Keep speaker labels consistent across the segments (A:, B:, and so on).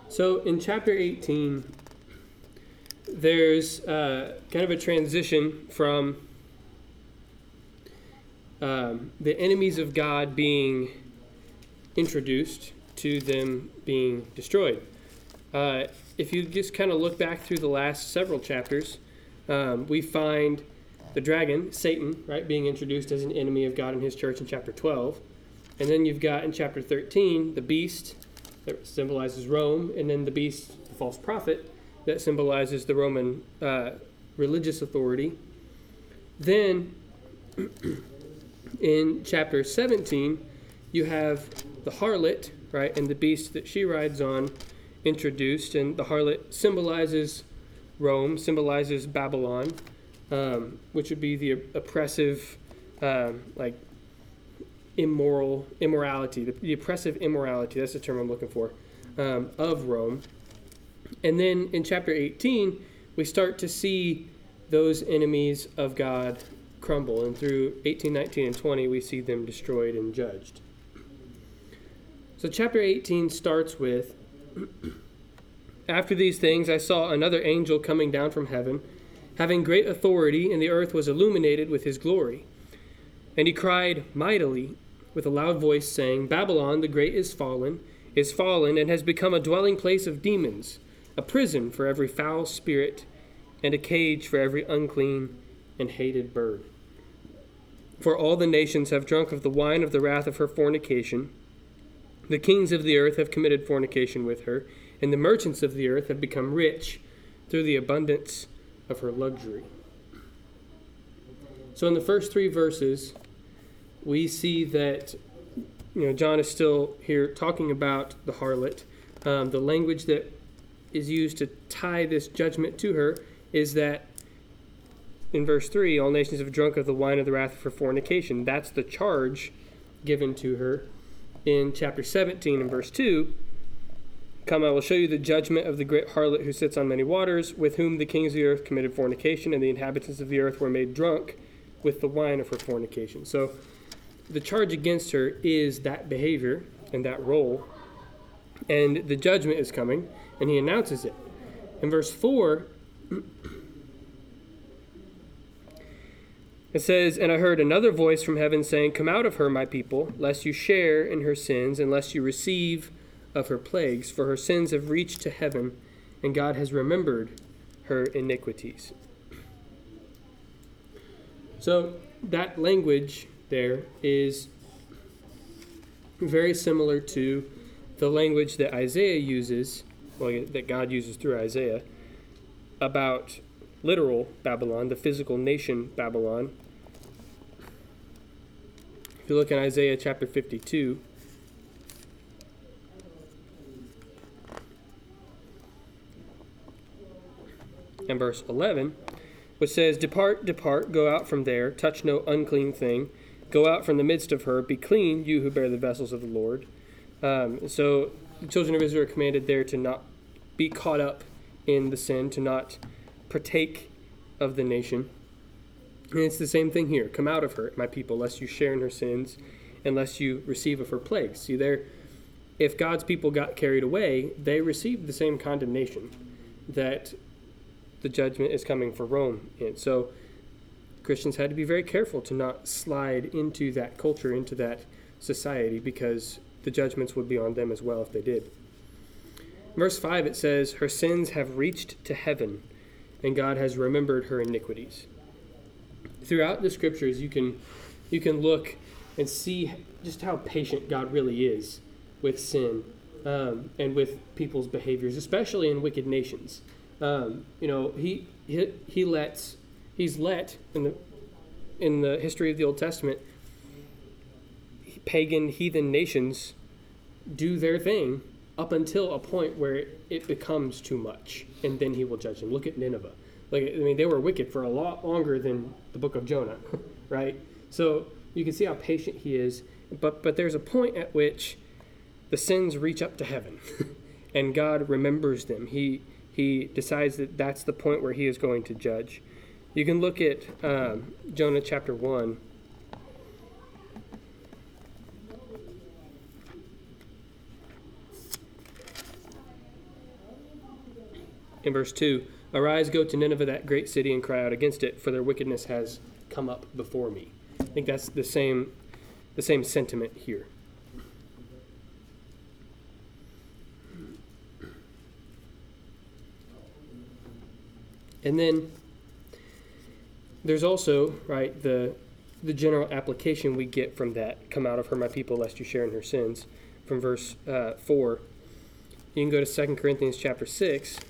A: So in chapter 18, there's kind of a transition from the enemies of God being introduced to them being destroyed. If you just kind of look back through the last several chapters, we find the dragon, Satan, right, being introduced as an enemy of God and his church in chapter 12. And then you've got in chapter 13, the beast that symbolizes Rome, and then the beast, the false prophet, that symbolizes the Roman religious authority. Then in chapter 17, you have the harlot, right, and the beast that she rides on introduced, and the harlot symbolizes Rome, symbolizes Babylon, which would be the oppressive, immorality, the oppressive immorality, that's the term I'm looking for, of Rome. And then in chapter 18, we start to see those enemies of God crumble, and through 18, 19, and 20, we see them destroyed and judged. So chapter 18 starts with, "After these things I saw another angel coming down from heaven, having great authority, and the earth was illuminated with his glory. And he cried mightily with a loud voice, saying, Babylon the great is fallen, and has become a dwelling place of demons, a prison for every foul spirit, and a cage for every unclean and hated bird. For all the nations have drunk of the wine of the wrath of her fornication. The kings of the earth have committed fornication with her, and the merchants of the earth have become rich through the abundance of her luxury." So in the first three verses, we see that John is still here talking about the harlot. The language that is used to tie this judgment to her is that in verse 3, all nations have drunk of the wine of the wrath of her fornication. That's the charge given to her. In chapter 17 and verse 2, "Come, I will show you the judgment of the great harlot who sits on many waters, with whom the kings of the earth committed fornication, and the inhabitants of the earth were made drunk with the wine of her fornication." So the charge against her is that behavior and that role, and the judgment is coming, and he announces it. In verse 4, it says, "And I heard another voice from heaven saying, Come out of her, my people, lest you share in her sins, and lest you receive of her plagues, for her sins have reached to heaven, and God has remembered her iniquities." So that language there is very similar to the language that Isaiah uses, that God uses through Isaiah, about literal Babylon, the physical nation Babylon. If you look in Isaiah chapter 52, and verse 11, which says, "Depart, depart, go out from there, touch no unclean thing, go out from the midst of her, be clean, you who bear the vessels of the Lord." So the children of Israel are commanded there to not be caught up in the sin, to not partake of the nation. And it's the same thing here. "Come out of her, my people, lest you share in her sins, and lest you receive of her plagues." See there, if God's people got carried away, they received the same condemnation that the judgment is coming for Rome in. So Christians had to be very careful to not slide into that culture, into that society, because the judgments would be on them as well if they did. Verse 5, it says, "Her sins have reached to heaven, and God has remembered her iniquities." Throughout the scriptures, you can look and see just how patient God really is with sin and with people's behaviors, especially in wicked nations. He's let in the history of the Old Testament, pagan heathen nations do their thing up until a point where it becomes too much, and then he will judge them. Look at Nineveh. They were wicked for a lot longer than the book of Jonah, right? So you can see how patient he is, but there's a point at which the sins reach up to heaven, and God remembers them. He decides that that's the point where he is going to judge. You can look at Jonah chapter 1. in verse 2, "Arise, go to Nineveh, that great city, and cry out against it, for their wickedness has come up before me." I think that's the same sentiment here. And then there's also, right, the general application we get from that, "Come out of her, my people, lest you share in her sins," from verse 4. You can go to 2 Corinthians chapter 6.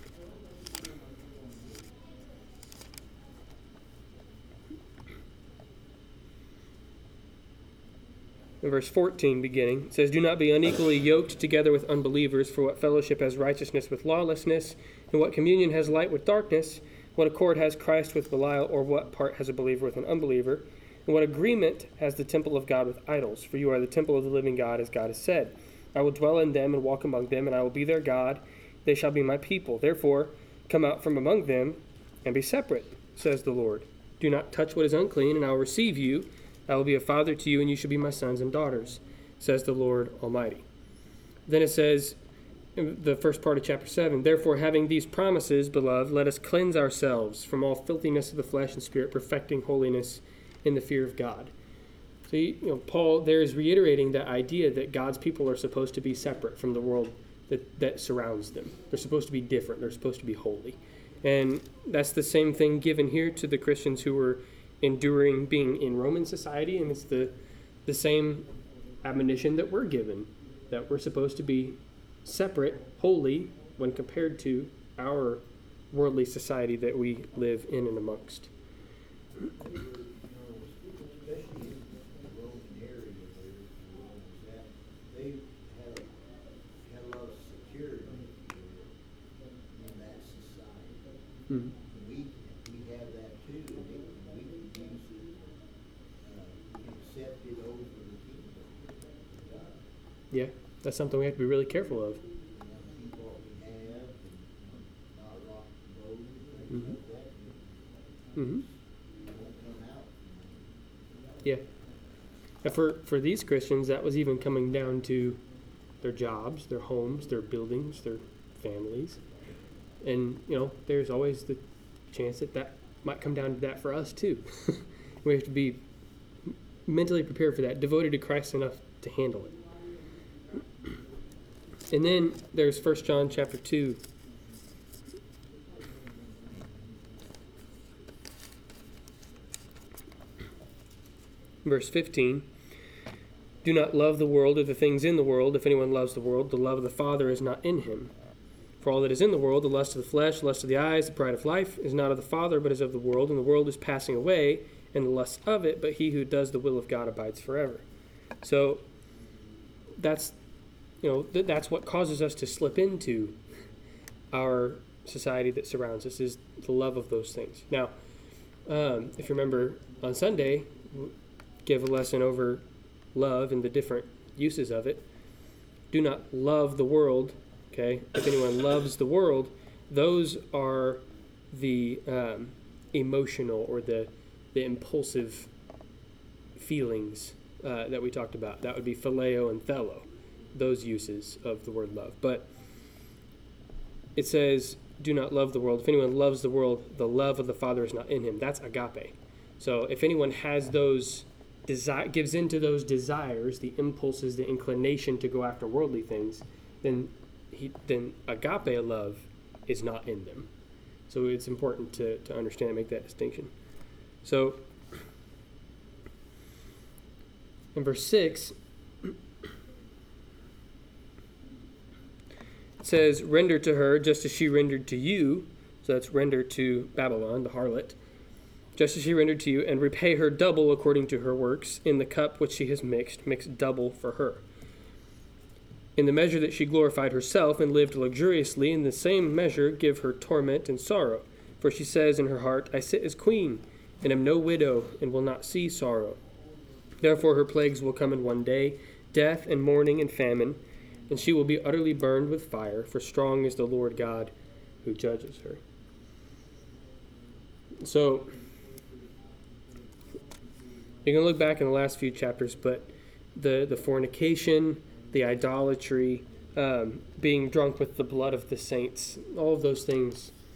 A: In verse 14 beginning, it says, "Do not be unequally yoked together with unbelievers, for what fellowship has righteousness with lawlessness, and what communion has light with darkness? What accord has Christ with Belial, or what part has a believer with an unbeliever? And what agreement has the temple of God with idols? For you are the temple of the living God, as God has said, I will dwell in them and walk among them, and I will be their God. They shall be my people. Therefore, come out from among them and be separate, says the Lord. Do not touch what is unclean, and I will receive you. I will be a father to you, and you shall be my sons and daughters, says the Lord Almighty." Then it says, in the first part of chapter 7, "Therefore, having these promises, beloved, let us cleanse ourselves from all filthiness of the flesh and spirit, perfecting holiness in the fear of God." So, Paul there is reiterating that idea that God's people are supposed to be separate from the world that surrounds them. They're supposed to be different. They're supposed to be holy. And that's the same thing given here to the Christians who were enduring being in Roman society, and it's the same admonition that we're given, that we're supposed to be separate, holy, when compared to our worldly society that we live in and amongst.
B: Especially in the Roman area there, they had a lot of security in that society.
A: Mm-hmm.
B: We have that too, and we can use it, accept it over the kingdom of God.
A: Yeah, that's something we have to be really careful of.
B: Keep what we have and not rock the boat and things
A: Mm-hmm.
B: like that.
A: Mm-hmm.
B: It won't come out.
A: Yeah. And for these Christians, that was even coming down to their jobs, their homes, their buildings, their families. And, there's always the chance that might come down to that for us too. We have to be mentally prepared for that, devoted to Christ enough to handle it. And then there's 1 John chapter 2. Verse 15. "Do not love the world or the things in the world. If anyone loves the world, the love of the Father is not in him. For all that is in the world, the lust of the flesh, the lust of the eyes, the pride of life, is not of the Father, but is of the world. And the world is passing away, and the lust of it, but he who does the will of God abides forever." So that's that's what causes us to slip into our society that surrounds us, is the love of those things. Now, if you remember on Sunday, give a lesson over love and the different uses of it. Do not love the world. Okay, if anyone loves the world, those are the emotional or the impulsive feelings that we talked about. That would be phileo and thelo, those uses of the word love. But it says, "Do not love the world. If anyone loves the world, the love of the Father is not in him." That's agape. So if anyone has those gives into those desires, the impulses, the inclination to go after worldly things, then agape love is not in them. So it's important to understand and make that distinction. So in verse 6, it says, "Render to her just as she rendered to you." So that's render to Babylon, the harlot. "Just as she rendered to you, and repay her double according to her works. In the cup which she has mixed, mix double for her. In the measure that she glorified herself and lived luxuriously, in the same measure give her torment and sorrow. For she says in her heart, I sit as queen, and am no widow, and will not see sorrow. Therefore her plagues will come in one day, death and mourning and famine, and she will be utterly burned with fire, for strong is the Lord God who judges her." So you can look back in the last few chapters, but the fornication, the idolatry, being drunk with the blood of the saints, all of those things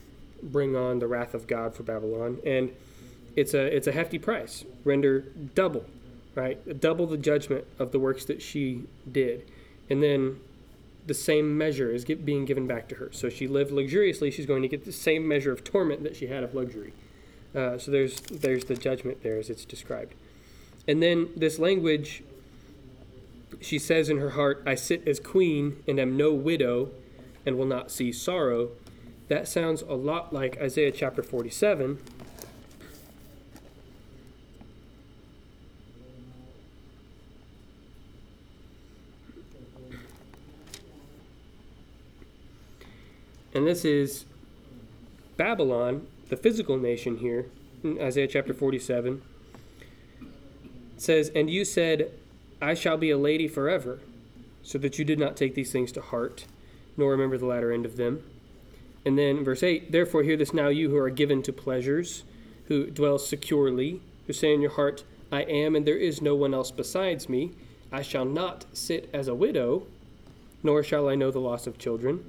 A: bring on the wrath of God for Babylon. And it's a hefty price. Render double, right? Double the judgment of the works that she did. And then the same measure is being given back to her. So she lived luxuriously. She's going to get the same measure of torment that she had of luxury. So there's the judgment there as it's described. And then this language, she says in her heart, I sit as queen and am no widow and will not see sorrow. That sounds a lot like Isaiah chapter 47. And this is Babylon, the physical nation here, in Isaiah chapter 47. It says, and you said, I shall be a lady forever, so that you did not take these things to heart, nor remember the latter end of them. And then verse 8, therefore hear this now, you who are given to pleasures, who dwell securely, who say in your heart, I am, and there is no one else besides me. I shall not sit as a widow, nor shall I know the loss of children.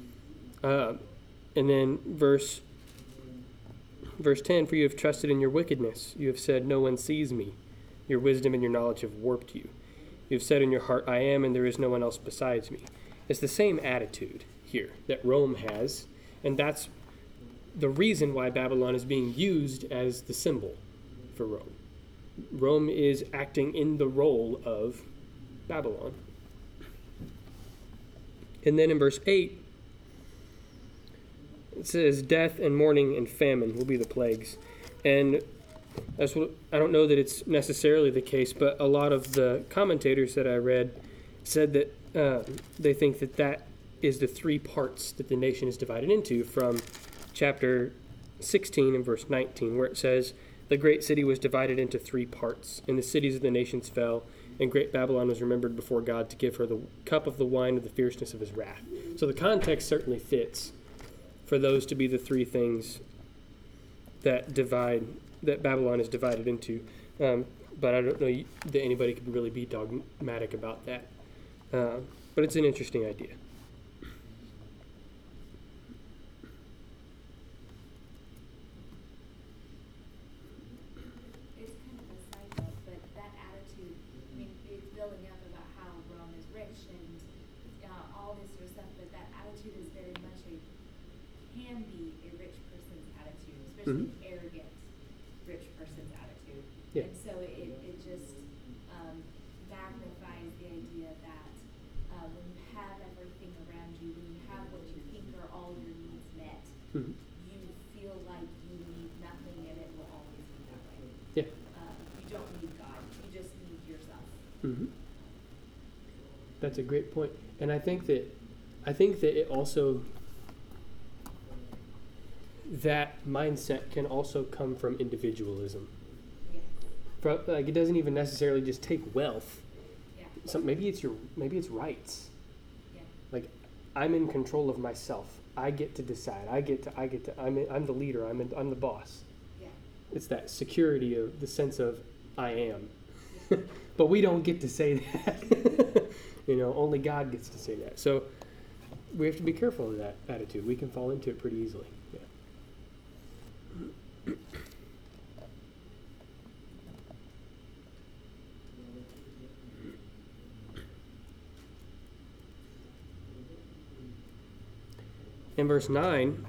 A: And then verse 10, for you have trusted in your wickedness. You have said, no one sees me. Your wisdom and your knowledge have warped you. You have said in your heart, I am, and there is no one else besides me. It's the same attitude here that Rome has, and that's the reason why Babylon is being used as the symbol for Rome. Rome is acting in the role of Babylon. And then in verse 8, it says, death and mourning and famine will be the plagues. And that's what, I don't know that it's necessarily the case, but a lot of the commentators that I read said that they think that is the three parts that the nation is divided into, from chapter 16 and verse 19, where it says, the great city was divided into three parts, and the cities of the nations fell, and great Babylon was remembered before God to give her the cup of the wine of the fierceness of his wrath. So the context certainly fits for those to be the three things that Babylon is divided into. But I don't know that anybody could really be dogmatic about that. But it's an interesting idea.
C: It's kind of a side note, but that attitude, I mean, it's building up about how Rome is rich and all this sort of stuff, but that attitude is very much can be a rich person's attitude, especially an arrogant rich person's attitude.
A: Yeah.
C: And so it just magnifies the idea that when you have everything around you, when you have what you think are all your needs met, you feel like you need nothing and it will always be that way.
A: Yeah.
C: You don't need God. You just need yourself.
A: That's a great point. And I think that it also, that mindset can also come from individualism.
C: Yeah.
A: Like, it doesn't even necessarily just take wealth.
C: Yeah.
A: So maybe it's rights.
C: Yeah.
A: Like, I'm in control of myself. I get to decide. I'm the leader. I'm the boss.
C: Yeah.
A: It's that security of the sense of I am. But we don't get to say that. Only God gets to say that. So we have to be careful of that attitude. We can fall into it pretty easily. Yeah. In verse 9,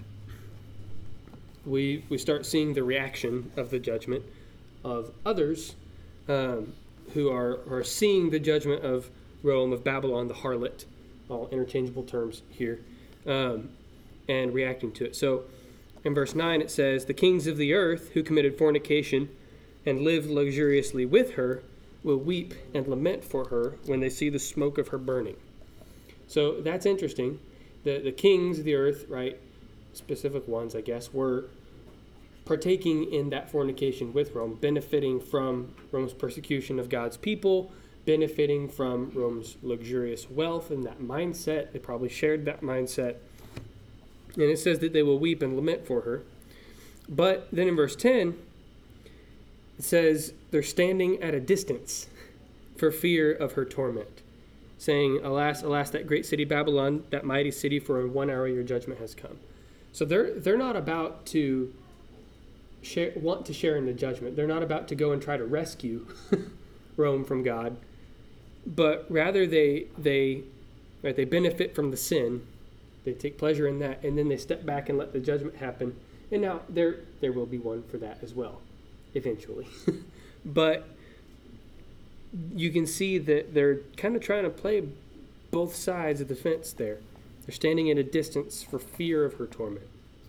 A: we start seeing the reaction of the judgment of others who are seeing the judgment of Rome, of Babylon, the harlot, all interchangeable terms here, and reacting to it. So in verse 9 it says, the kings of the earth who committed fornication and lived luxuriously with her will weep and lament for her when they see the smoke of her burning. So that's interesting. The kings of the earth, right, specific ones, I guess, were partaking in that fornication with Rome, benefiting from Rome's persecution of God's people, benefiting from Rome's luxurious wealth and that mindset. They probably shared that mindset. And it says that they will weep and lament for her. But then in verse 10, it says they're standing at a distance for fear of her torment, saying, alas, alas, that great city Babylon, that mighty city, for in 1 hour your judgment has come. So they're not about to want to share in the judgment. They're not about to go and try to rescue Rome from God, but rather they benefit from the sin. They take pleasure in that, and then they step back and let the judgment happen. And now there will be one for that as well, eventually. But you can see that they're kind of trying to play both sides of the fence there. They're standing at a distance for fear of her torment.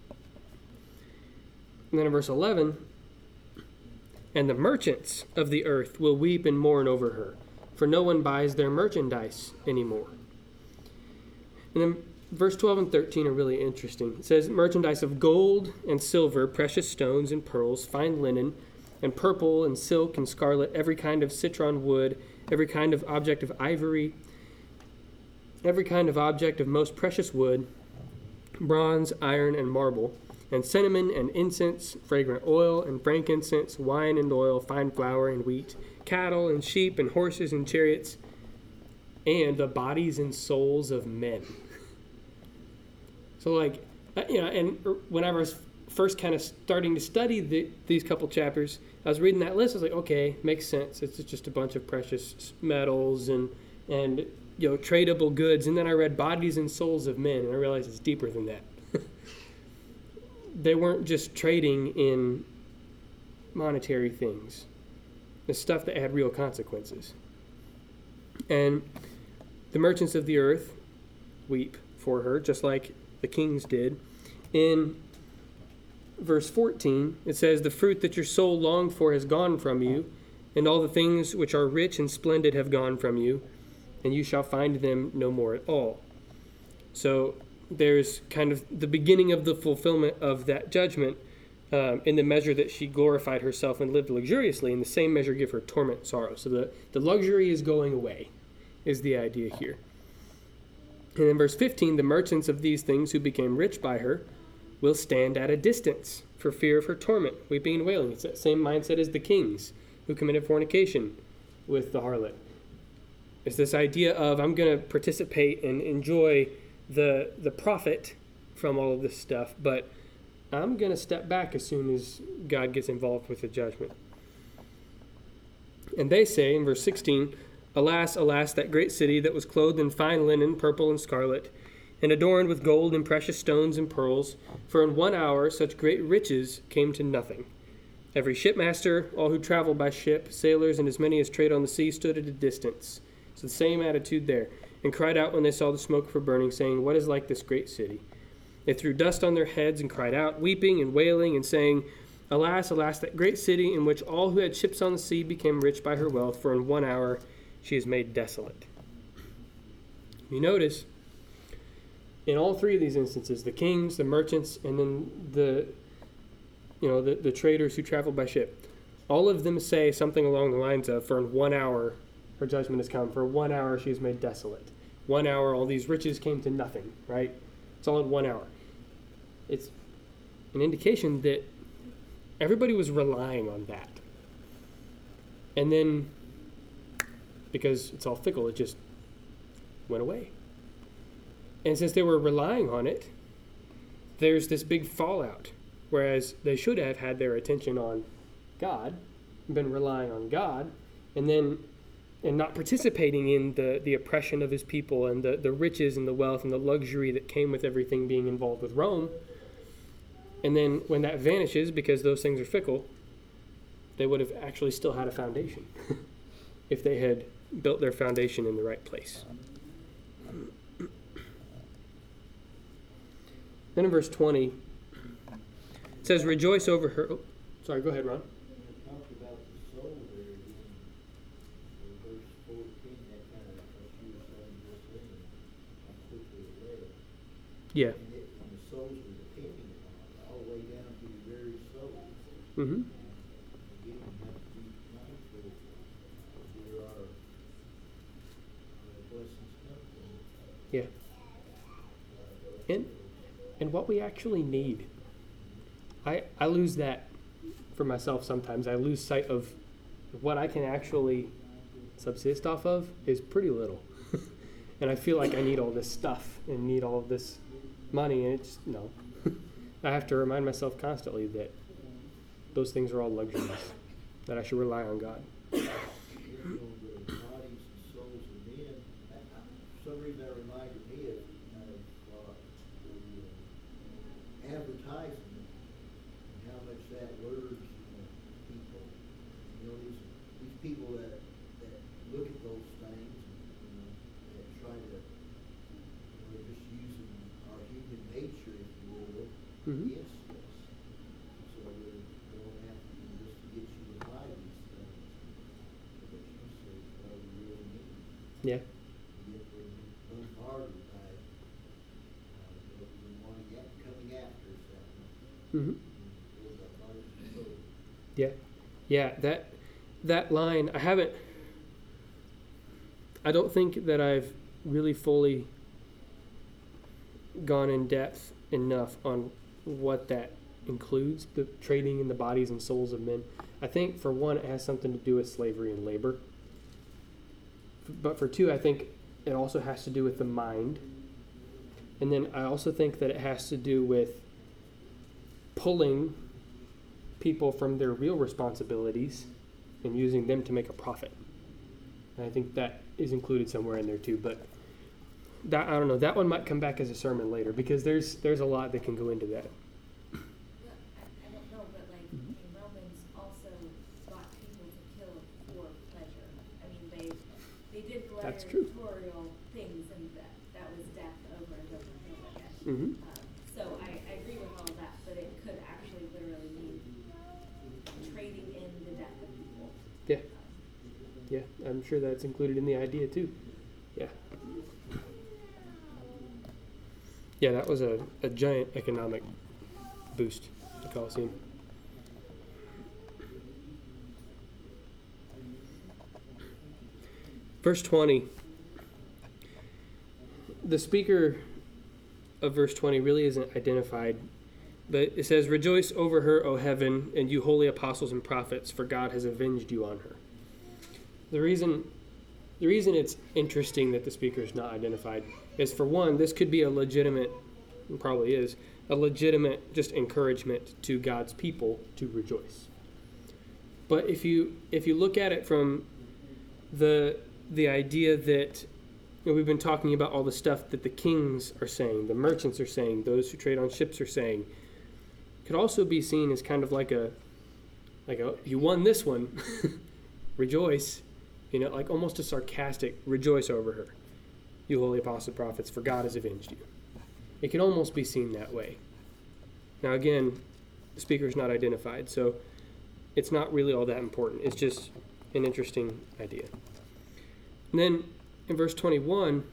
A: And then in verse 11, and the merchants of the earth will weep and mourn over her, for no one buys their merchandise anymore. And then verse 12 and 13 are really interesting. It says, merchandise of gold and silver, precious stones and pearls, fine linen, and purple and silk and scarlet, every kind of citron wood, every kind of object of ivory, every kind of object of most precious wood, bronze, iron, and marble, and cinnamon and incense, fragrant oil and frankincense, wine and oil, fine flour and wheat, cattle and sheep and horses and chariots, and the bodies and souls of men. So and whenever I was first kind of starting to study these couple chapters, I was reading that list. I was like, okay, makes sense. It's just a bunch of precious metals and tradable goods. And then I read bodies and souls of men, and I realized it's deeper than that. They weren't just trading in monetary things. The stuff that had real consequences. And the merchants of the earth weep for her, just like the kings did. In verse 14, it says, the fruit that your soul longed for has gone from you, and all the things which are rich and splendid have gone from you, and you shall find them no more at all. So there's kind of the beginning of the fulfillment of that judgment in the measure that she glorified herself and lived luxuriously, in the same measure give her torment and sorrow. So the luxury is going away, is the idea here. And in verse 15, the merchants of these things who became rich by her will stand at a distance for fear of her torment, weeping and wailing. It's that same mindset as the kings who committed fornication with the harlot. It's this idea of, I'm going to participate and enjoy the profit from all of this stuff, but I'm going to step back as soon as God gets involved with the judgment. And they say in verse 16, alas, alas, that great city that was clothed in fine linen, purple and scarlet, and adorned with gold and precious stones and pearls, for in 1 hour such great riches came to nothing. Every shipmaster, all who travel by ship, sailors, and as many as trade on the sea, stood at a distance. So the same attitude there, and cried out when they saw the smoke of her burning, saying, what is like this great city? They threw dust on their heads and cried out, weeping and wailing and saying, alas, alas, that great city in which all who had ships on the sea became rich by her wealth, for in 1 hour she is made desolate. You notice, in all three of these instances, the kings, the merchants, and then the traders who traveled by ship, all of them say something along the lines of, for in 1 hour her judgment has come. For 1 hour she is made desolate. 1 hour all these riches came to nothing, right? It's all in 1 hour. It's an indication that everybody was relying on that. And then, because it's all fickle, it just went away. And since they were relying on it, there's this big fallout. Whereas they should have had their attention on God, been relying on God, and not participating in the oppression of his people and the riches and the wealth and the luxury that came with everything being involved with Rome. And then when that vanishes, because those things are fickle, they would have actually still had a foundation if they had built their foundation in the right place. Then in verse 20, it says, rejoice over her. Oh, sorry, go ahead, Ron.
B: Talked about the soul there again. In verse 14, that kind of, what you were saying just then, how quickly it read.
A: Yeah.
B: And the souls were depending upon it, all the way down to the very soul.
A: Mm-hmm.
B: Again, you have to be mindful of where our blessings come from.
A: Yeah. And what we actually need. I lose that for myself sometimes. I lose sight of what I can actually subsist off of is pretty little. And I feel like I need all this stuff and need all of this money, and it's no. I have to remind myself constantly that those things are all luxuries, that I should rely on God.
B: The bodies and souls of men. For some reason that reminded me of the advertisement and how much that lures people. These people that look at those things and that try to just using our human nature, if you will, against us. So they don't have to just to get you to buy these things. But you say, well, we really need.
A: Yeah.
B: Yet we're bombarded by the one coming after us.
A: Mm-hmm. Yeah. That line, I don't think that I've really fully gone in depth enough on what that includes, the trading in the bodies and souls of men. I think for one, it has something to do with slavery and labor. But for two, I think it also has to do with the mind. And then I also think that it has to do with pulling people from their real responsibilities and using them to make a profit. And I think that is included somewhere in there too. But that, I don't know, that one might come back as a sermon later, because there's a lot that can go into that.
C: Well, I don't know, but like in Romans also got people to kill for pleasure. I mean, they did
A: That's true.
C: gladiatorial things, and that was death over and over and over again.
A: Mm-hmm.
C: So I agree with all of that, but it could actually literally mean trading in the death of people.
A: Yeah. Yeah, I'm sure that's included in the idea too. Yeah. Yeah, that was a giant economic boost to Colosseum. Verse 20. The speaker of verse 20 really isn't identified, but it says, "Rejoice over her, O heaven, and you holy apostles and prophets, for God has avenged you on her." The reason it's interesting that the speaker is not identified is, for one, this could be a legitimate, and probably is, a legitimate just encouragement to God's people to rejoice. But if you look at it from the idea that, we've been talking about all the stuff that the kings are saying, the merchants are saying, those who trade on ships are saying, could also be seen as kind of like a you won this one, rejoice. Like almost a sarcastic, rejoice over her, you holy apostles, prophets, for God has avenged you. It can almost be seen that way. Now again, the speaker is not identified, so it's not really all that important. It's just an interesting idea. And then in verse 21,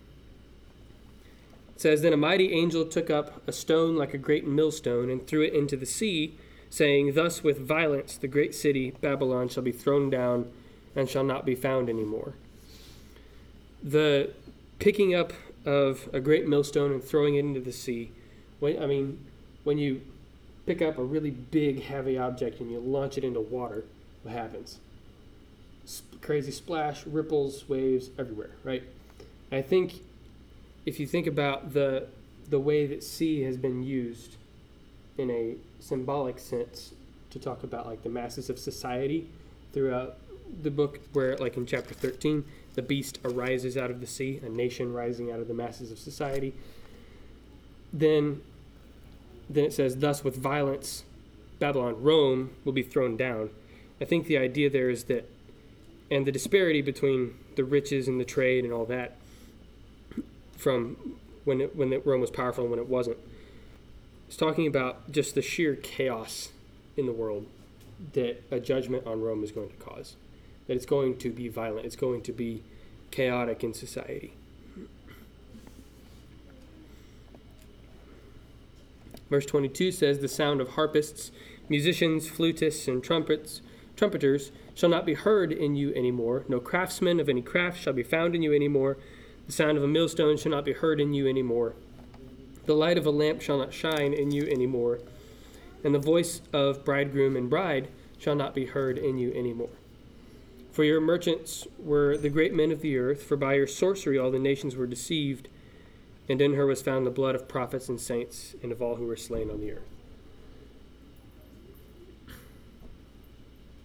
A: it says, "Then a mighty angel took up a stone like a great millstone and threw it into the sea, saying, Thus with violence the great city Babylon shall be thrown down and shall not be found anymore." The picking up of a great millstone and throwing it into the sea, when you pick up a really big, heavy object and you launch it into water, what happens? Crazy splash, ripples, waves everywhere, right? I think if you think about the way that sea has been used in a symbolic sense to talk about like the masses of society throughout the book, where like in chapter 13, the beast arises out of the sea, a nation rising out of the masses of society. Then it says, "Thus with violence, Babylon, Rome, will be thrown down." I think the idea there is that, and the disparity between the riches and the trade and all that, from when Rome was powerful and when it wasn't, it's talking about just the sheer chaos in the world that a judgment on Rome is going to cause. That it's going to be violent. It's going to be chaotic in society. Verse 22 says, "The sound of harpists, musicians, flutists, and trumpeters shall not be heard in you anymore. No craftsman of any craft shall be found in you anymore. The sound of a millstone shall not be heard in you anymore. The light of a lamp shall not shine in you anymore. And the voice of bridegroom and bride shall not be heard in you anymore. For your merchants were the great men of the earth, for by your sorcery all the nations were deceived, and in her was found the blood of prophets and saints and of all who were slain on the earth."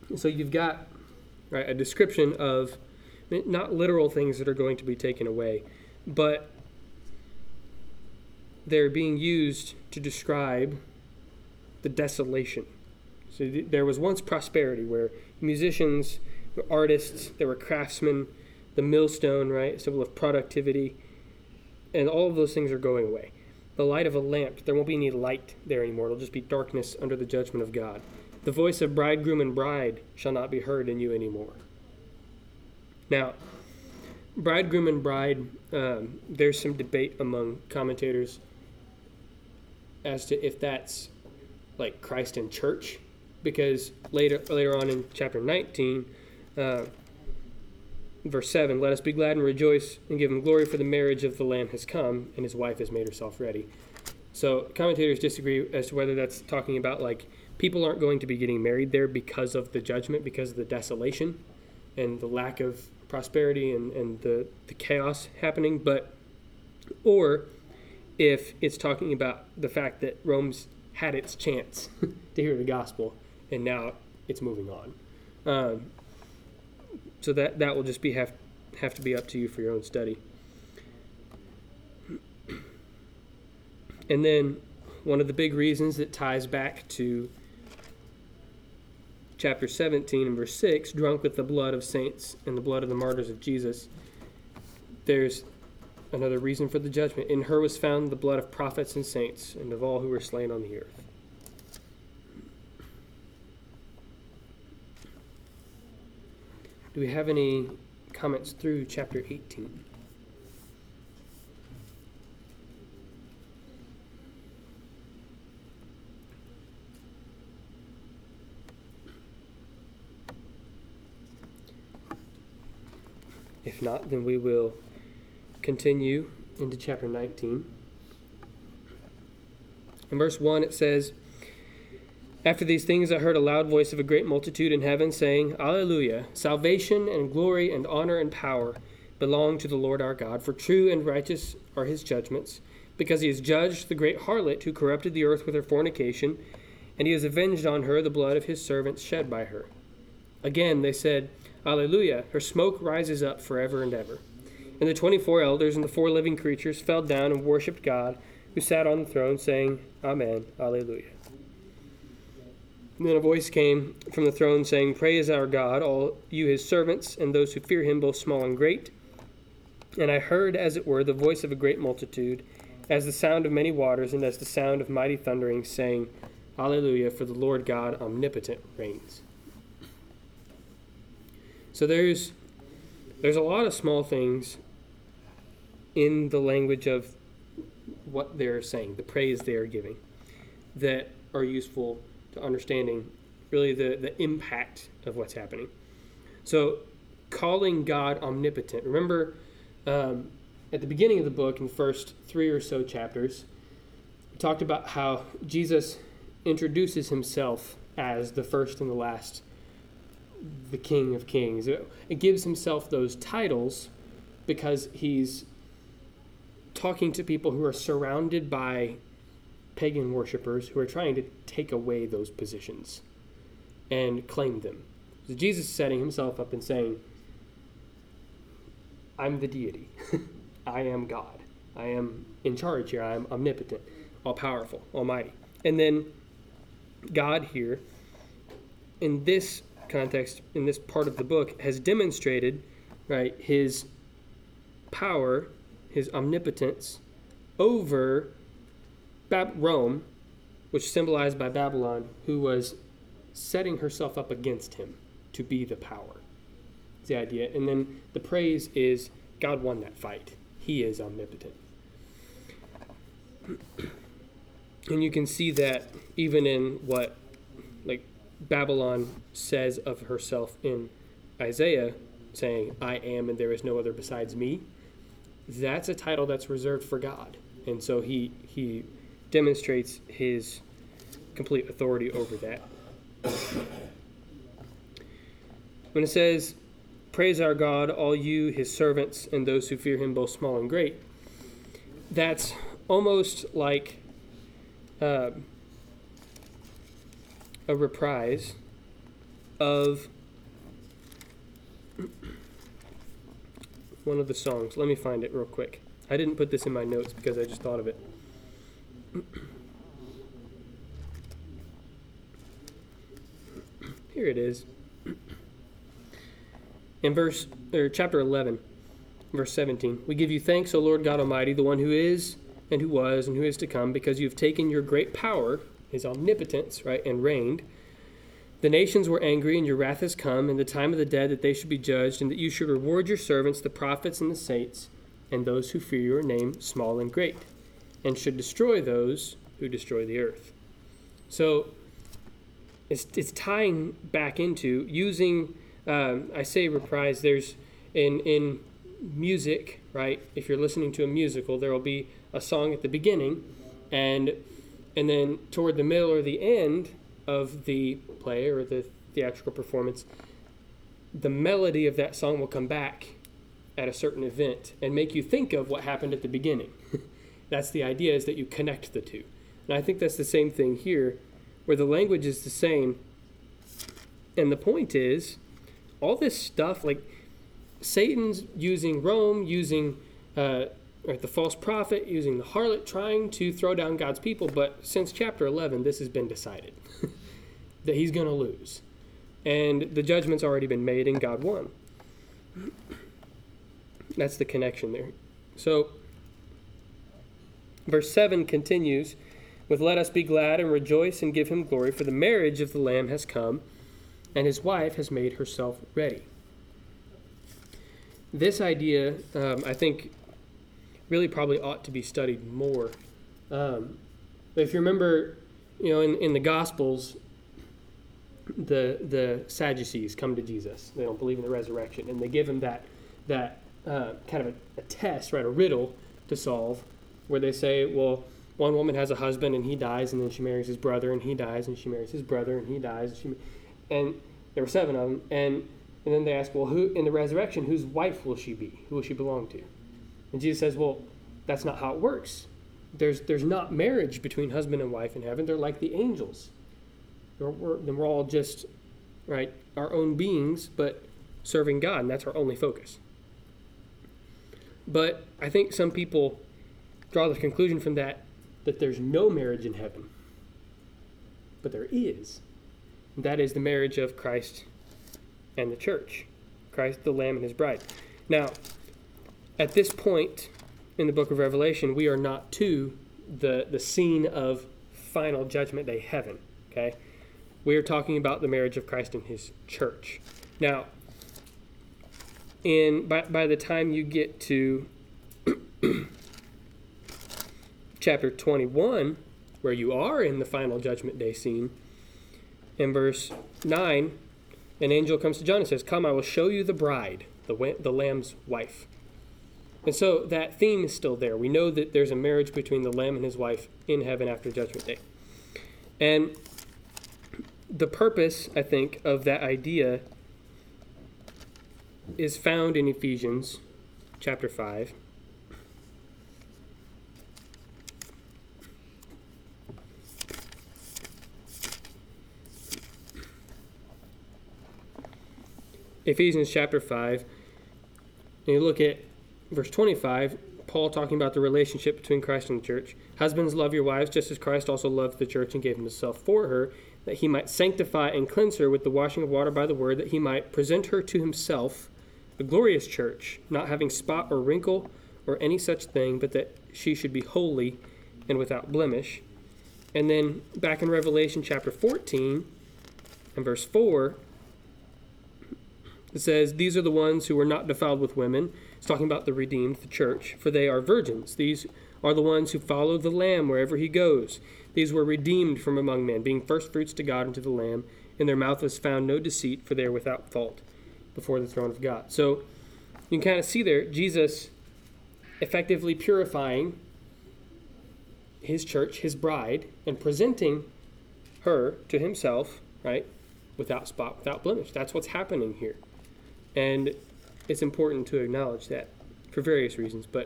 A: So you've got, right, a description of not literal things that are going to be taken away, but they're being used to describe the desolation. So there was once prosperity where musicians, artists, there were craftsmen, the millstone, right, symbol of productivity, and all of those things are going away. The light of a lamp, there won't be any light there anymore. It'll just be darkness under the judgment of God. The voice of bridegroom and bride shall not be heard in you anymore. Now, bridegroom and bride, there's some debate among commentators as to if that's like Christ and church, because later on in chapter 19, verse 7, let us be glad and rejoice and give him glory, for the marriage of the Lamb has come, and his wife has made herself ready. So commentators disagree as to whether that's talking about like people aren't going to be getting married there because of the judgment, because of the desolation and the lack of prosperity and the chaos happening, or if it's talking about the fact that Rome's had its chance to hear the gospel and now it's moving on. So that will just be have to be up to you for your own study. And then one of the big reasons that ties back to chapter 17 and verse 6, drunk with the blood of saints and the blood of the martyrs of Jesus, there's another reason for the judgment. In her was found the blood of prophets and saints and of all who were slain on the earth. Do we have any comments through chapter 18? If not, then we will continue into chapter 19. In verse 1 it says, after these things I heard a loud voice of a great multitude in heaven saying, Alleluia! Salvation and glory and honor and power belong to the Lord our God, for true and righteous are his judgments, because he has judged the great harlot who corrupted the earth with her fornication, and he has avenged on her the blood of his servants shed by her. Again they said, Alleluia! Her smoke rises up forever and ever. And the 24 elders and the 4 living creatures fell down and worshipped God, who sat on the throne, saying, Amen, Alleluia. And then a voice came from the throne saying, praise our God, all you his servants, and those who fear him, both small and great. And I heard, as it were, the voice of a great multitude, as the sound of many waters, and as the sound of mighty thunderings, saying, Alleluia, for the Lord God omnipotent reigns. So there's a lot of small things in the language of what they're saying, the praise they are giving, that are useful to understanding really the impact of what's happening. So calling God omnipotent. Remember at the beginning of the book, in the first 3 or so chapters, we talked about how Jesus introduces himself as the first and the last, the King of Kings. It gives himself those titles because he's talking to people who are surrounded by pagan worshipers who are trying to take away those positions and claim them. So Jesus is setting himself up and saying, I'm the deity. I am God. I am in charge here. I am omnipotent, all-powerful, almighty. And then God here, in this context, in this part of the book, has demonstrated, right, his power, his omnipotence over Rome, which symbolized by Babylon, who was setting herself up against him to be the power. That's the idea. And then the praise is God won that fight. He is omnipotent. And you can see that even in what like Babylon says of herself in Isaiah, saying, I am and there is no other besides me. That's a title that's reserved for God. And so he demonstrates his complete authority over that. When it says, praise our God, all you, his servants, and those who fear him, both small and great, that's almost like a reprise of one of the songs. Let me find it real quick. I didn't put this in my notes because I just thought of it. Here it is. In chapter 11, verse 17, we give you thanks, O Lord God Almighty, the one who is and who was and who is to come, because you have taken your great power, his omnipotence, right, and reigned. The nations were angry, and your wrath has come, and the time of the dead that they should be judged, and that you should reward your servants, the prophets and the saints, and those who fear your name, small and great, and should destroy those who destroy the earth. So it's tying back into using, I say reprise, there's in music, right? If you're listening to a musical, there will be a song at the beginning, and then toward the middle or the end of the play or the theatrical performance, the melody of that song will come back at a certain event and make you think of what happened at the beginning. That's the idea, is that you connect the two. And I think that's the same thing here, where the language is the same. And the point is, all this stuff, like Satan's using Rome, using the false prophet, using the harlot, trying to throw down God's people. But since chapter 11, this has been decided, that he's going to lose. And the judgment's already been made and God won. That's the connection there. So, verse 7 continues with, let us be glad and rejoice and give him glory, for the marriage of the Lamb has come, and his wife has made herself ready. This idea, I think, really probably ought to be studied more. If you remember, in the Gospels, the Sadducees come to Jesus. They don't believe in the resurrection, and they give him that kind of a test, right, a riddle to solve, where they say, well, one woman has a husband and he dies, and then she marries his brother and he dies, and she marries his brother and he dies, and there were 7 of them, and then they ask, well, who in the resurrection, whose wife will she be? Who will she belong to? And Jesus says, well, that's not how it works. There's not marriage between husband and wife in heaven. They're like the angels. We're all just, right, our own beings, but serving God, and that's our only focus. But I think some people draw the conclusion from that there's no marriage in heaven. But there is. And that is the marriage of Christ and the church. Christ, the Lamb, and his bride. Now, at this point in the book of Revelation, we are not to the scene of final judgment day heaven, okay? We are talking about the marriage of Christ and his church. Now, by the time you get to chapter 21, where you are in the final judgment day scene, in verse 9, an angel comes to John and says, come, I will show you the bride, the Lamb's wife. And so that theme is still there. We know that there's a marriage between the Lamb and his wife in heaven after Judgment Day. And the purpose, I think, of that idea is found in Ephesians chapter 5. Ephesians chapter 5, and you look at verse 25, Paul talking about the relationship between Christ and the church. Husbands, love your wives, just as Christ also loved the church and gave himself for her, that he might sanctify and cleanse her with the washing of water by the word, that he might present her to himself, a glorious church, not having spot or wrinkle or any such thing, but that she should be holy and without blemish. And then back in Revelation chapter 14 and verse 4, it says, these are the ones who were not defiled with women. It's talking about the redeemed, the church, for they are virgins. These are the ones who follow the Lamb wherever he goes. These were redeemed from among men, being firstfruits to God and to the Lamb. In their mouth was found no deceit, for they are without fault before the throne of God. So you can kind of see there, Jesus effectively purifying his church, his bride, and presenting her to himself, right, without spot, without blemish. That's what's happening here. And it's important to acknowledge that for various reasons, but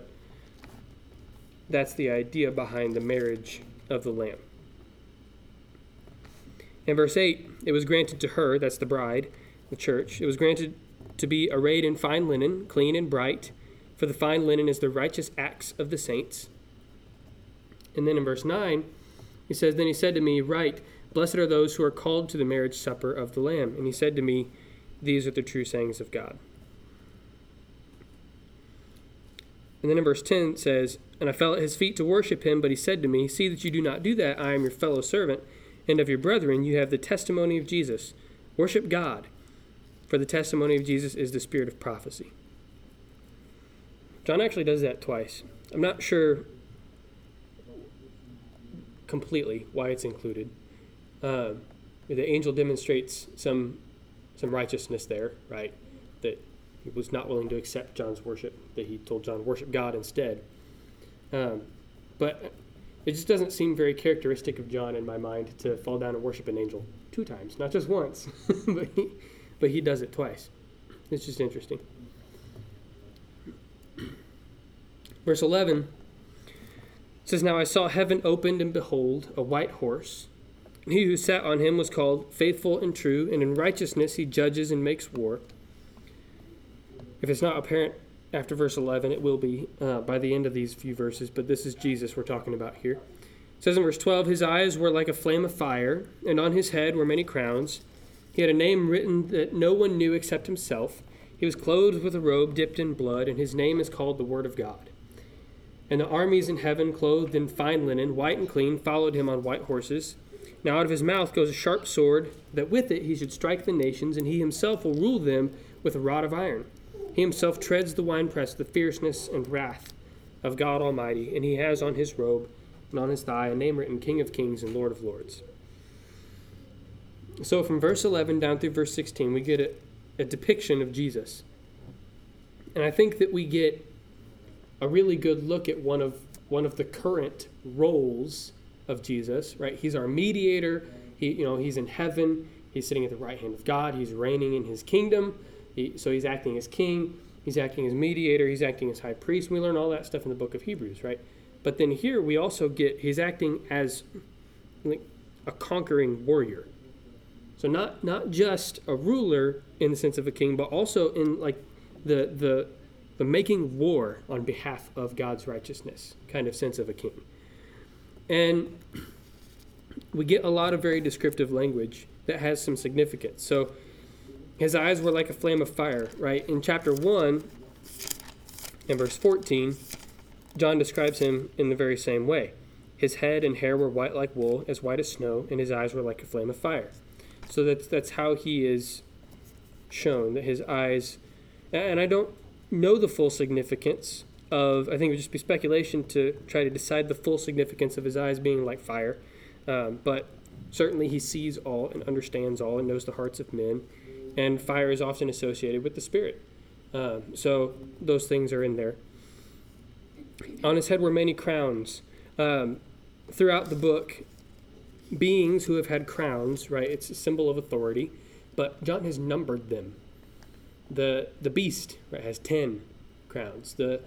A: that's the idea behind the marriage of the Lamb. In verse 8, it was granted to her, that's the bride, the church, it was granted to be arrayed in fine linen, clean and bright, for the fine linen is the righteous acts of the saints. And then in verse 9, he says, then he said to me, write, blessed are those who are called to the marriage supper of the Lamb. And he said to me, these are the true sayings of God. And then in verse 10 it says, and I fell at his feet to worship him, but he said to me, see that you do not do that. I am your fellow servant, and of your brethren you have the testimony of Jesus. Worship God, for the testimony of Jesus is the spirit of prophecy. John actually does that twice. I'm not sure completely why it's included. The angel demonstrates some righteousness there, right? That he was not willing to accept John's worship, that he told John, worship God instead. But it just doesn't seem very characteristic of John in my mind to fall down and worship an angel 2 times, not just once, but he does it twice. It's just interesting. Verse 11 says, now I saw heaven opened, and behold, a white horse. And he who sat on him was called Faithful and True, and in righteousness he judges and makes war. If it's not apparent after verse 11, it will be by the end of these few verses, but this is Jesus we're talking about here. It says in verse 12, his eyes were like a flame of fire, and on his head were many crowns. He had a name written that no one knew except himself. He was clothed with a robe dipped in blood, and his name is called the Word of God. And the armies in heaven, clothed in fine linen, white and clean, followed him on white horses. Now out of his mouth goes a sharp sword, that with it he should strike the nations, and he himself will rule them with a rod of iron. He himself treads the winepress, the fierceness and wrath of God Almighty, and he has on his robe and on his thigh a name written, King of Kings and Lord of Lords. So from verse 11 down through verse 16, we get a depiction of Jesus. And I think that we get a really good look at one of the current roles of Jesus, right? He's our mediator. He's in heaven. He's sitting at the right hand of God. He's reigning in his kingdom. So he's acting as king. He's acting as mediator. He's acting as high priest. We learn all that stuff in the book of Hebrews, right? But then here we also get he's acting as like a conquering warrior. So not just a ruler in the sense of a king, but also in like the making war on behalf of God's righteousness kind of sense of a king. And we get a lot of very descriptive language that has some significance. So his eyes were like a flame of fire, right? In chapter 1 and verse 14, John describes him in the very same way. His head and hair were white like wool, as white as snow, and his eyes were like a flame of fire. So that's how he is shown, that his eyes, and I don't know the full significance of, I think it would just be speculation to try to decide the full significance of his eyes being like fire, but certainly he sees all and understands all and knows the hearts of men, and fire is often associated with the Spirit. So those things are in there. On his head were many crowns. Throughout the book, beings who have had crowns, right, it's a symbol of authority, but John has numbered them. The beast, right, has 10 crowns. The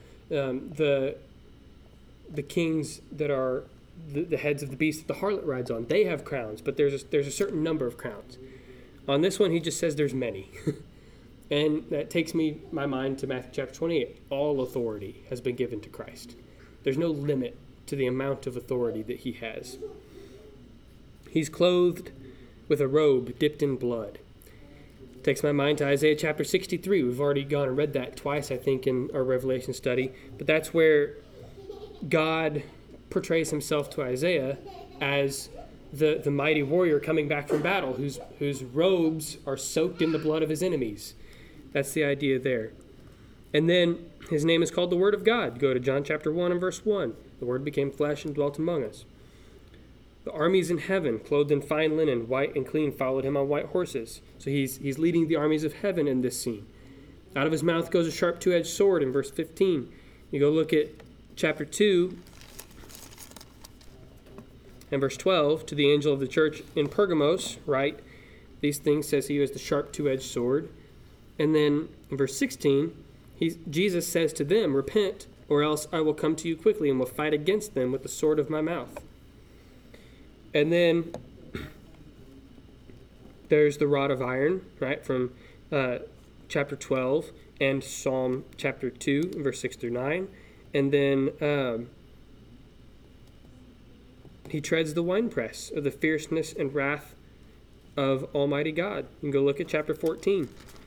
A: kings that are the heads of the beast that the harlot rides on, they have crowns, but there's a certain number of crowns. On this one, he just says there's many. And that takes my mind to Matthew chapter 28. All authority has been given to Christ. There's no limit to the amount of authority that he has. He's clothed with a robe dipped in blood. Takes my mind to Isaiah chapter 63. We've already gone and read that twice, I think, in our Revelation study. But that's where God portrays himself to Isaiah as the mighty warrior coming back from battle, whose robes are soaked in the blood of his enemies. That's the idea there. And then his name is called the Word of God. Go to John chapter 1 and verse 1. The Word became flesh and dwelt among us. The armies in heaven, clothed in fine linen, white and clean, followed him on white horses. So he's leading the armies of heaven in this scene. Out of his mouth goes a sharp two-edged sword in verse 15. You go look at chapter 2 and verse 12. To the angel of the church in Pergamos, right? These things says he has the sharp two-edged sword. And then in verse 16, Jesus says to them, repent, or else I will come to you quickly and will fight against them with the sword of my mouth. And then There's the rod of iron, right, from chapter 12 and Psalm chapter 2, verse 6 through 9. And then he treads the winepress of the fierceness and wrath of Almighty God. You can go look at chapter 14.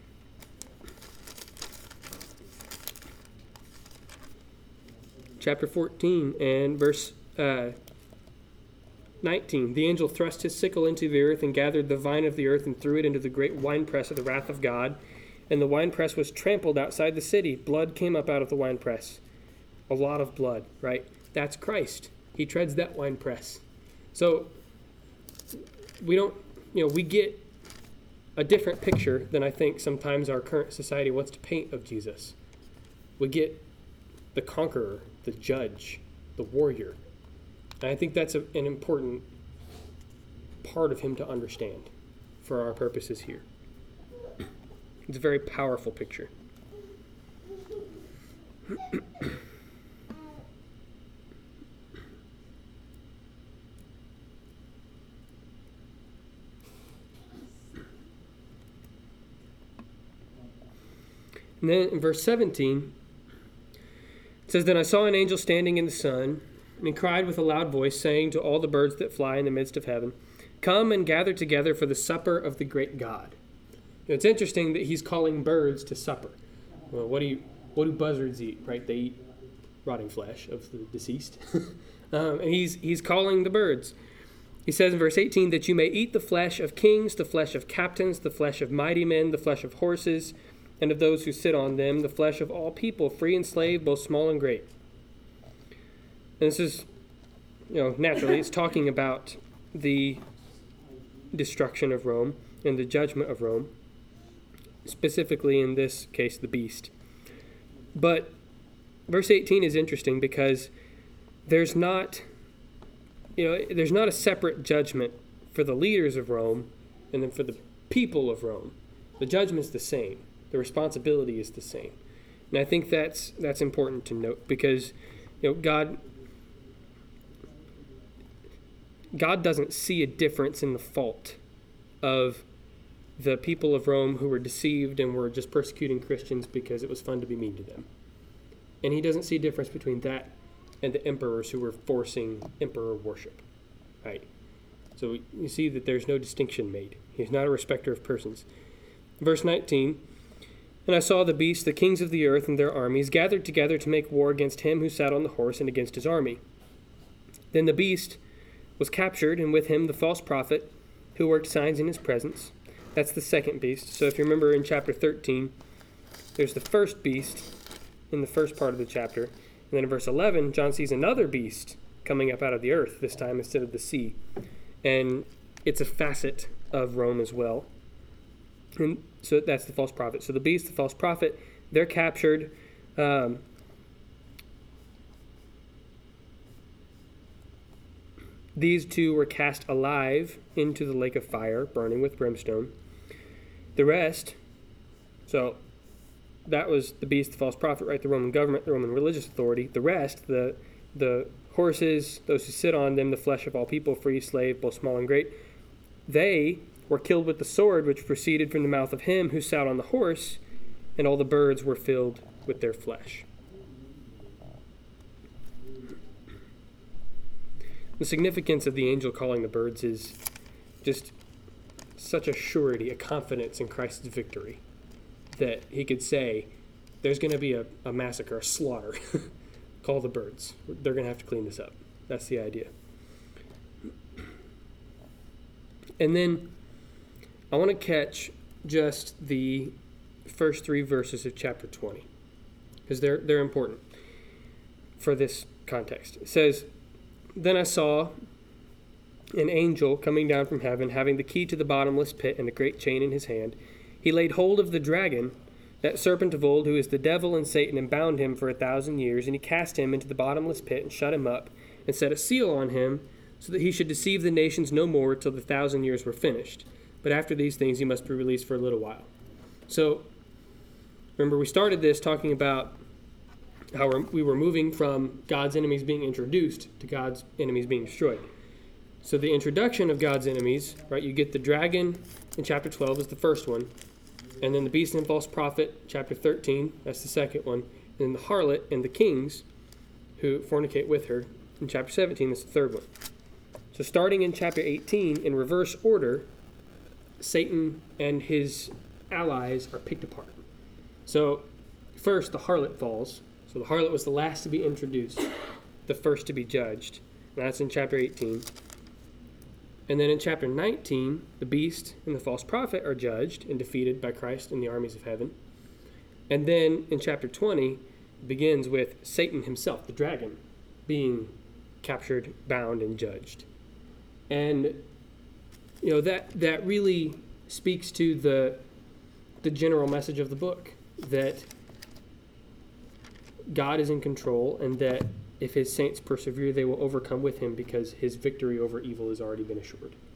A: Chapter 14 and verse 19. The angel thrust his sickle into the earth and gathered the vine of the earth and threw it into the great winepress of the wrath of God. And the winepress was trampled outside the city. Blood came up out of the winepress. A lot of blood, right? That's Christ. He treads that winepress. So we don't, we get a different picture than I think sometimes our current society wants to paint of Jesus. We get the conqueror, the judge, the warrior. And I think that's an important part of him to understand for our purposes here. It's a very powerful picture. And then in verse 17, it says, Then I saw an angel standing in the sun, and he cried with a loud voice, saying to all the birds that fly in the midst of heaven, Come and gather together for the supper of the great God. It's interesting that he's calling birds to supper. Well, what do buzzards eat, right? They eat rotting flesh of the deceased. And he's calling the birds. He says in verse 18, that you may eat the flesh of kings, the flesh of captains, the flesh of mighty men, the flesh of horses, and of those who sit on them, the flesh of all people, free and slave, both small and great. And this is, naturally, it's talking about the destruction of Rome and the judgment of Rome, specifically in this case, the beast. But verse 18 is interesting because there's not a separate judgment for the leaders of Rome and then for the people of Rome. The judgment's the same. The responsibility is the same. And I think that's important to note because God doesn't see a difference in the fault of the people of Rome who were deceived and were just persecuting Christians because it was fun to be mean to them. And he doesn't see a difference between that and the emperors who were forcing emperor worship. Right? So you see that there's no distinction made. He's not a respecter of persons. Verse 19, And I saw the beasts, the kings of the earth and their armies, gathered together to make war against him who sat on the horse and against his army. Then the beast was captured, and with him the false prophet who worked signs in his presence. That's the second beast. So if you remember in chapter 13, there's the first beast in the first part of the chapter. And then in verse 11, John sees another beast coming up out of the earth, this time instead of the sea. And it's a facet of Rome as well. And so that's the false prophet. So the beast, the false prophet, they're captured. These two were cast alive into the lake of fire, burning with brimstone. The rest, so that was the beast, the false prophet, right? The Roman government, the Roman religious authority. The rest, the horses, those who sit on them, the flesh of all people, free, slave, both small and great, they were killed with the sword which proceeded from the mouth of him who sat on the horse, and all the birds were filled with their flesh. The significance of the angel calling the birds is just such a surety, a confidence in Christ's victory, that he could say, there's going to be a massacre, a slaughter. Call the birds. They're going to have to clean this up. That's the idea. And then I want to catch just the first 3 verses of chapter 20, because they're important for this context. It says, Then I saw an angel coming down from heaven, having the key to the bottomless pit and a great chain in his hand. He laid hold of the dragon, that serpent of old, who is the devil and Satan, and bound him for 1,000 years. And he cast him into the bottomless pit and shut him up, and set a seal on him, so that he should deceive the nations no more till the 1,000 years were finished. But after these things he must be released for a little while. So, remember, we started this talking about how we were moving from God's enemies being introduced to God's enemies being destroyed. So the introduction of God's enemies, right? You get the dragon in chapter 12 is the first one. And then the beast and false prophet, chapter 13, that's the second one. And then the harlot and the kings who fornicate with her in chapter 17, that's the third one. So starting in chapter 18, in reverse order, Satan and his allies are picked apart. So first, the harlot falls. So the harlot was the last to be introduced, the first to be judged. And that's in chapter 18. And then in chapter 19, the beast and the false prophet are judged and defeated by Christ and the armies of heaven. And then in chapter 20, it begins with Satan himself, the dragon, being captured, bound, and judged. And that really speaks to the general message of the book, that God is in control, and that if his saints persevere, they will overcome with him because his victory over evil has already been assured.